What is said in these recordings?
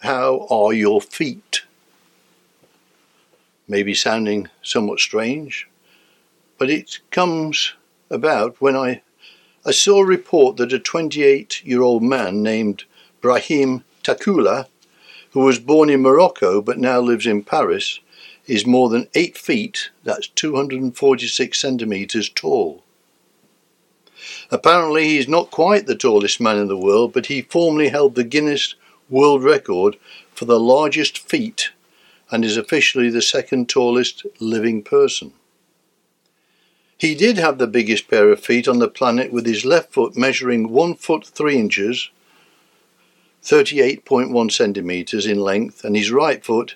How are your feet? Maybe sounding somewhat strange, but it comes about when I saw a report that a 28-year-old man named Brahim Takula, who was born in Morocco but now lives in Paris, is more than 8 feet, that's 246 centimetres tall. Apparently he's not quite the tallest man in the world, but he formerly held the Guinness World Record for the largest feet and is officially the second tallest living person. He did have the biggest pair of feet on the planet, with his left foot measuring 1 foot 3 inches, 38.1 centimetres in length, and his right foot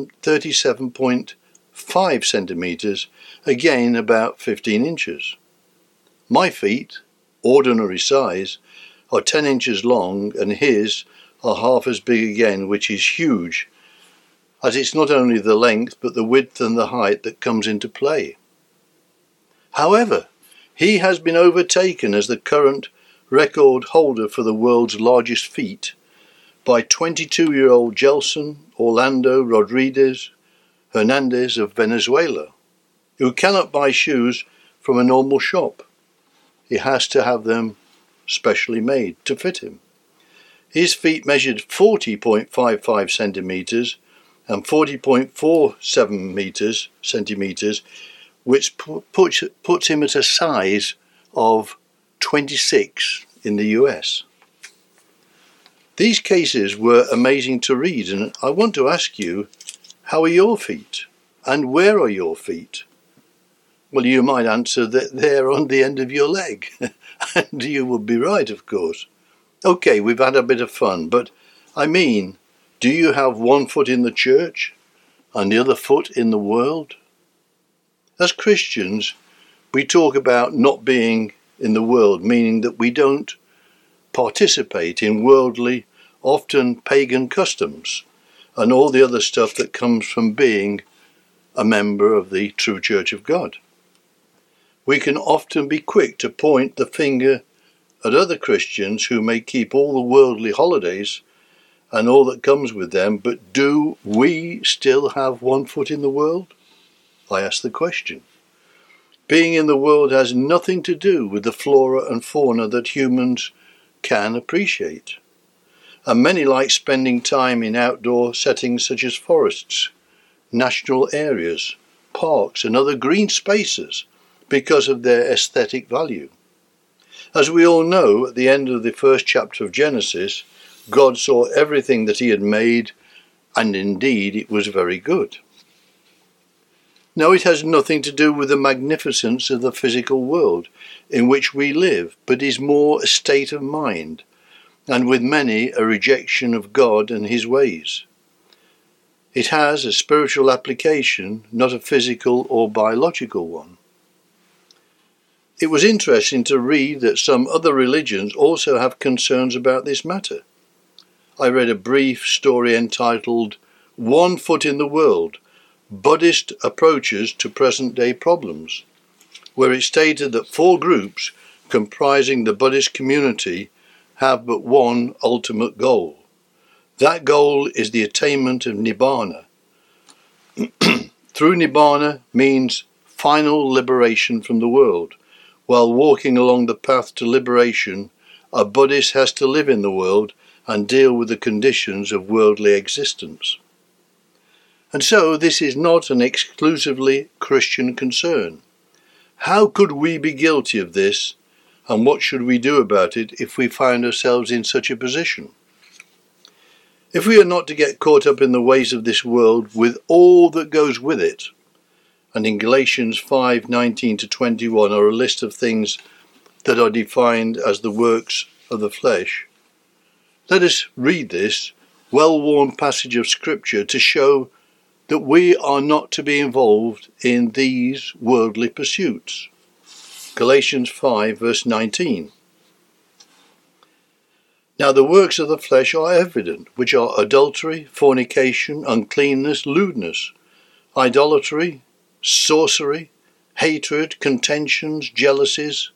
37.5 centimetres, again about 15 inches. My feet, ordinary size, are 10 inches long, and his are half as big again, which is huge, as it's not only the length but the width and the height that comes into play. However, he has been overtaken as the current record holder for the world's largest feet by 22-year-old Gelson Orlando Rodriguez Hernandez of Venezuela, who cannot buy shoes from a normal shop. He has to have them specially made to fit him. His feet measured 40.55 centimetres and 40.47 centimetres, which puts him at a size of 26 in the US. These cases were amazing to read, and I want to ask you, how are your feet? And where are your feet? Well, you might answer that they're on the end of your leg. And you would be right, of course. Okay, we've had a bit of fun, but I mean, do you have 1 foot in the church and the other foot in the world? As Christians, we talk about not being in the world, meaning that we don't participate in worldly, often pagan customs and all the other stuff that comes from being a member of the true Church of God. We can often be quick to point the finger at other Christians who may keep all the worldly holidays and all that comes with them, but do we still have 1 foot in the world? I ask the question. Being in the world has nothing to do with the flora and fauna that humans can appreciate. And many like spending time in outdoor settings such as forests, national areas, parks and other green spaces because of their aesthetic value. As we all know, at the end of the first chapter of Genesis, God saw everything that he had made, and indeed it was very good. Now, it has nothing to do with the magnificence of the physical world in which we live, but is more a state of mind, and with many a rejection of God and his ways. It has a spiritual application, not a physical or biological one. It was interesting to read that some other religions also have concerns about this matter. I read a brief story entitled 1 Foot in the World, Buddhist Approaches to Present-Day Problems, where it stated that 4 groups comprising the Buddhist community have but one ultimate goal. That goal is the attainment of Nibbana. Through Nibbana means final liberation from the world. While walking along the path to liberation, a Buddhist has to live in the world and deal with the conditions of worldly existence. And so this is not an exclusively Christian concern. How could we be guilty of this, and what should we do about it if we find ourselves in such a position? If we are not to get caught up in the ways of this world with all that goes with it, and in Galatians 5:19-21 are a list of things that are defined as the works of the flesh, let us read this well-worn passage of Scripture to show that we are not to be involved in these worldly pursuits. Galatians 5 verse 19. Now the works of the flesh are evident, which are adultery, fornication, uncleanness, lewdness, idolatry, sorcery, hatred, contentions, jealousies,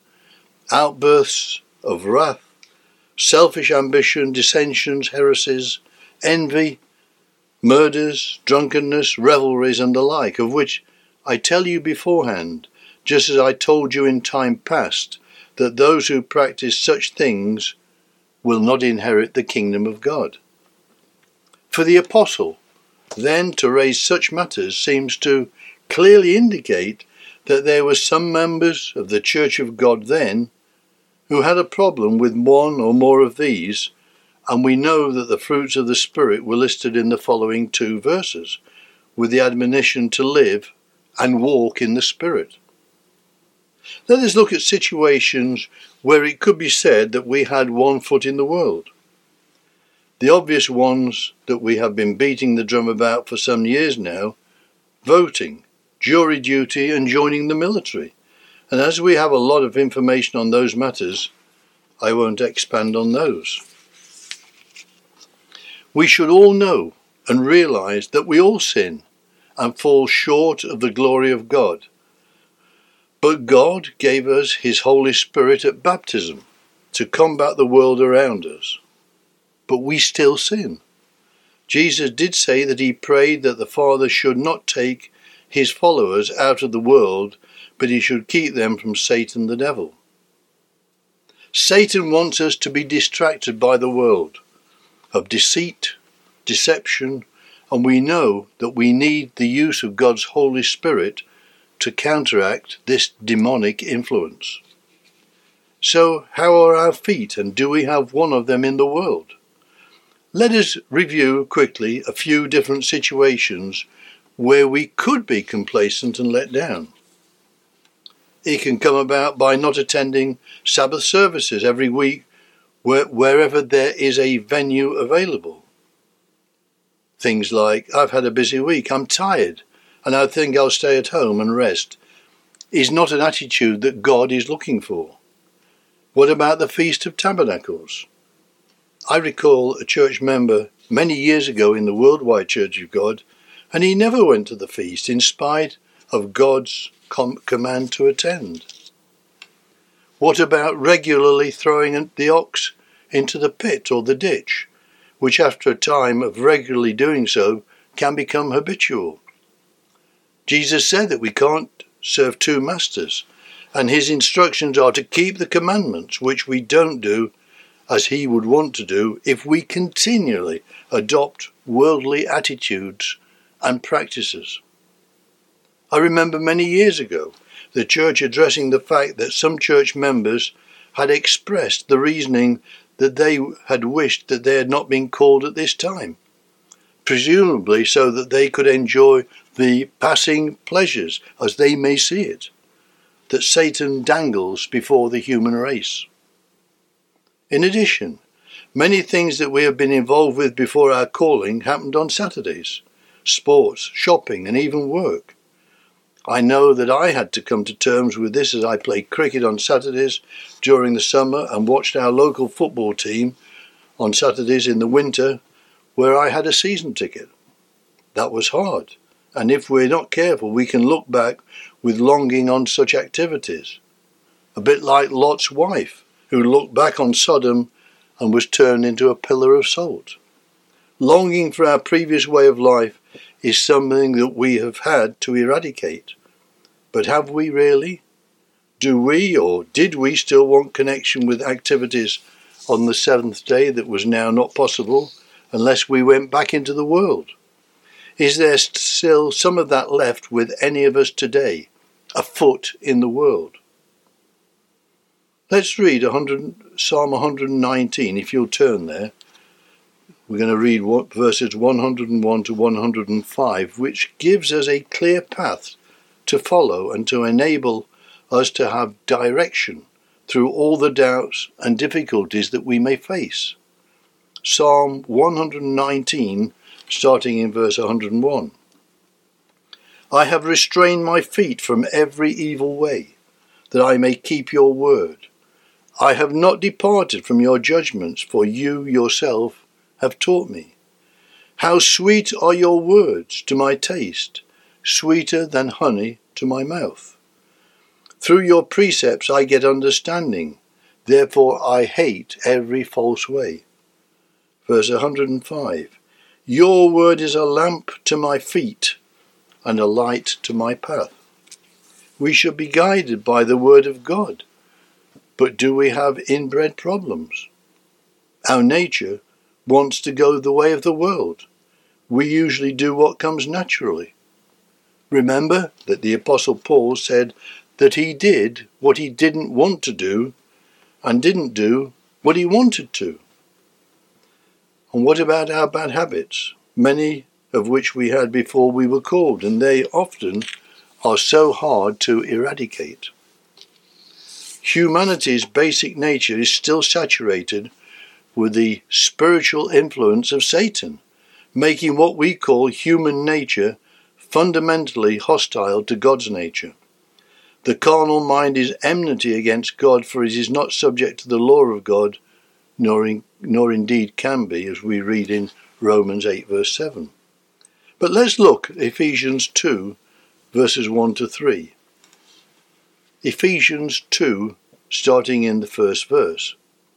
outbursts of wrath, selfish ambition, dissensions, heresies, envy, murders, drunkenness, revelries, and the like, of which I tell you beforehand, just as I told you in time past, that those who practice such things will not inherit the kingdom of God. For the apostle, then, to raise such matters seems to clearly indicate that there were some members of the Church of God then who had a problem with one or more of these, and we know that the fruits of the Spirit were listed in the following 2 verses, with the admonition to live and walk in the Spirit. Let us look at situations where it could be said that we had one foot in the world. The obvious ones that we have been beating the drum about for some years now: voting, jury duty, and joining the military. And as we have a lot of information on those matters, I won't expand on those. We should all know and realise that we all sin and fall short of the glory of God. But God gave us His Holy Spirit at baptism to combat the world around us. But we still sin. Jesus did say that He prayed that the Father should not take His followers out of the world, but He should keep them from Satan the devil. Satan wants us to be distracted by the world of deceit, deception, and we know that we need the use of God's Holy Spirit to counteract this demonic influence. So, how are our feet, and do we have one of them in the world? Let us review quickly a few different situations where we could be complacent and let down. It can come about by not attending Sabbath services every week wherever there is a venue available. Things like, I've had a busy week, I'm tired, and I think I'll stay at home and rest, is not an attitude that God is looking for. What about the Feast of Tabernacles? I recall a church member many years ago in the Worldwide Church of God, and he never went to the feast in spite of God's command to attend. What about regularly throwing the ox into the pit or the ditch, which after a time of regularly doing so can become habitual? Jesus said that we can't serve 2 masters, and His instructions are to keep the commandments, which we don't do as He would want to do if we continually adopt worldly attitudes and practices. I remember many years ago the church addressing the fact that some church members had expressed the reasoning that they had wished that they had not been called at this time, presumably so that they could enjoy the passing pleasures, as they may see it, that Satan dangles before the human race. In addition, many things that we have been involved with before our calling happened on Saturdays: sports, shopping, and even work. I know that I had to come to terms with this as I played cricket on Saturdays during the summer and watched our local football team on Saturdays in the winter, where I had a season ticket. That was hard, and if we're not careful we can look back with longing on such activities. A bit like Lot's wife, who looked back on Sodom and was turned into a pillar of salt. Longing for our previous way of life is something that we have had to eradicate. But have we really? Do we, or did we, still want connection with activities on the 7th day that was now not possible unless we went back into the world? Is there still some of that left with any of us today, a foot in the world? Let's read Psalm 119, if you'll turn there. We're going to read verses 101 to 105, which gives us a clear path to follow and to enable us to have direction through all the doubts and difficulties that we may face. Psalm 119, starting in verse 101. I have restrained my feet from every evil way, that I may keep your word. I have not departed from your judgments, for you yourself have taught me. How sweet are your words to my taste, sweeter than honey to my mouth. Through your precepts I get understanding, therefore I hate every false way. Verse 105. Your word is a lamp to my feet and a light to my path. We should be guided by the word of God. But do we have inbred problems? Our nature wants to go the way of the world. We usually do what comes naturally. Remember that the Apostle Paul said that he did what he didn't want to do and didn't do what he wanted to. And what about our bad habits, many of which we had before we were called, and they often are so hard to eradicate? Humanity's basic nature is still saturated with the spiritual influence of Satan, making what we call human nature fundamentally hostile to God's nature. The carnal mind is enmity against God, for it is not subject to the law of God, nor indeed can be, as we read in Romans 8 verse 7. But let's look at Ephesians 2 verses 1 to 3. Ephesians 2, starting in the first verse.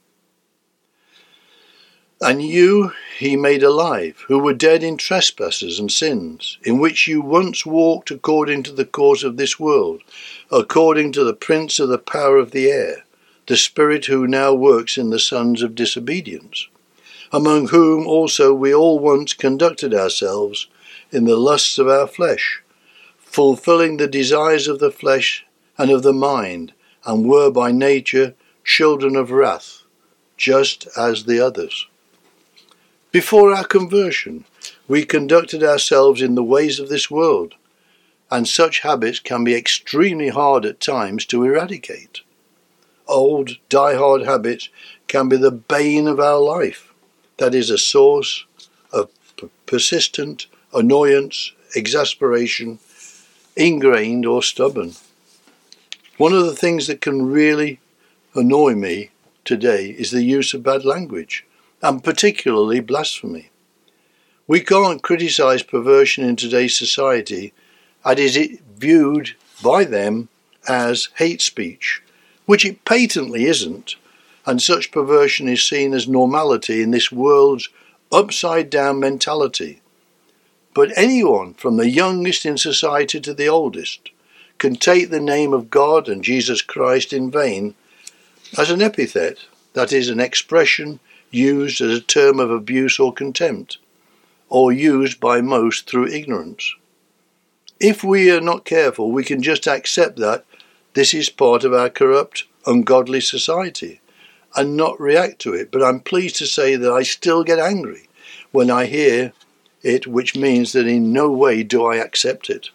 And you he made alive, who were dead in trespasses and sins, in which you once walked according to the course of this world, according to the prince of the power of the air, the spirit who now works in the sons of disobedience, among whom also we all once conducted ourselves in the lusts of our flesh, fulfilling the desires of the flesh and of the mind, and were by nature children of wrath, just as the others. Before our conversion, we conducted ourselves in the ways of this world, and such habits can be extremely hard at times to eradicate. Old, die-hard habits can be the bane of our life. That is a source of persistent annoyance, exasperation, ingrained or stubborn. One of the things that can really annoy me today is the use of bad language, and particularly blasphemy. We can't criticize perversion in today's society as is it viewed by them as hate speech, which it patently isn't, and such perversion is seen as normality in this world's upside-down mentality. But anyone, from the youngest in society to the oldest, can take the name of God and Jesus Christ in vain as an epithet, that is, an expression used as a term of abuse or contempt, or used by most through ignorance. If we are not careful, we can just accept that this is part of our corrupt, ungodly society and not react to it. But I'm pleased to say that I still get angry when I hear it, which means that in no way do I accept it.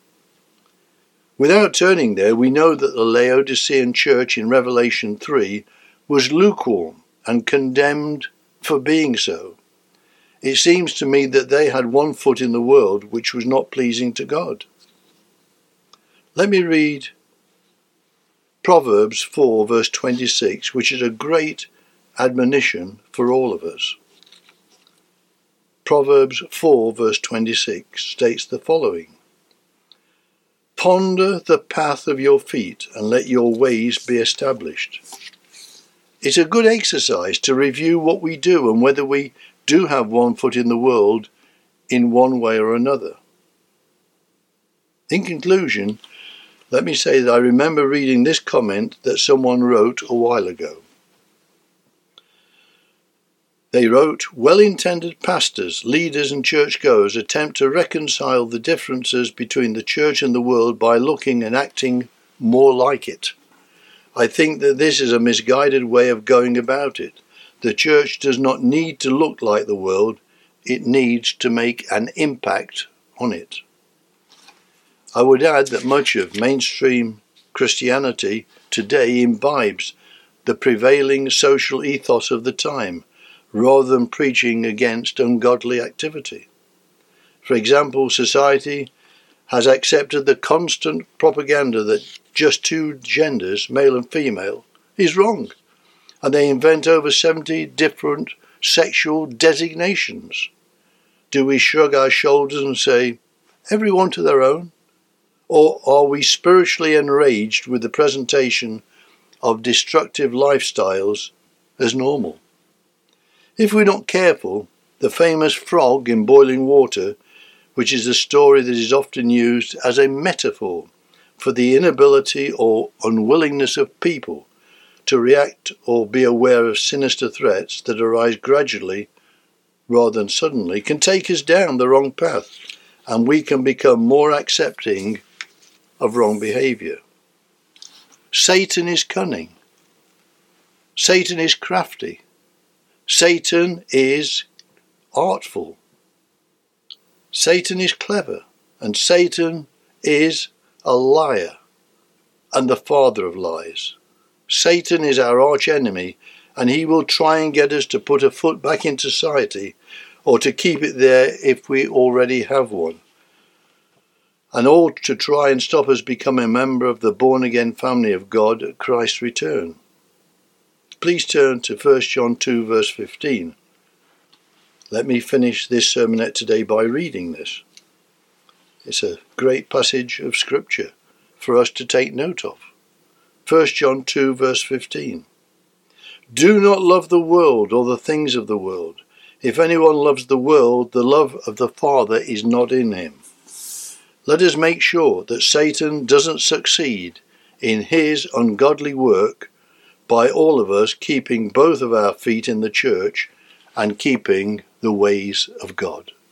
Without turning there, we know that the Laodicean church in Revelation 3 was lukewarm and condemned for being so. It seems to me that they had one foot in the world which was not pleasing to God. Let me read Proverbs 4 verse 26, which is a great admonition for all of us. Proverbs 4 verse 26 states the following: Ponder the path of your feet and let your ways be established. It's a good exercise to review what we do and whether we do have one foot in the world in one way or another. In conclusion, let me say that I remember reading this comment that someone wrote a while ago. They wrote, well-intended pastors, leaders and churchgoers attempt to reconcile the differences between the church and the world by looking and acting more like it. I think that this is a misguided way of going about it. The church does not need to look like the world, it needs to make an impact on it. I would add that much of mainstream Christianity today imbibes the prevailing social ethos of the time, rather than preaching against ungodly activity. For example, society has accepted the constant propaganda that just two genders, male and female, is wrong, and they invent over 70 different sexual designations. Do we shrug our shoulders and say, everyone to their own? Or are we spiritually enraged with the presentation of destructive lifestyles as normal? If we're not careful, The famous frog in boiling water, which is a story that is often used as a metaphor for the inability or unwillingness of people to react or be aware of sinister threats that arise gradually rather than suddenly, can take us down the wrong path, and we can become more accepting of wrong behaviour. Satan is cunning. Satan is crafty. Satan is artful. Satan is clever, and Satan is a liar and the father of lies. Satan is our arch enemy, and he will try and get us to put a foot back in society, or to keep it there if we already have one, and all to try and stop us becoming a member of the born-again family of God at Christ's return. Please turn to 1 John 2 verse 15. Let me finish this sermonette today by reading this. It's a great passage of scripture for us to take note of. 1 John 2 verse 15. Do not love the world or the things of the world. If anyone loves the world, the love of the Father is not in him. Let us make sure that Satan doesn't succeed in his ungodly work by all of us keeping both of our feet in the church and keeping the ways of God.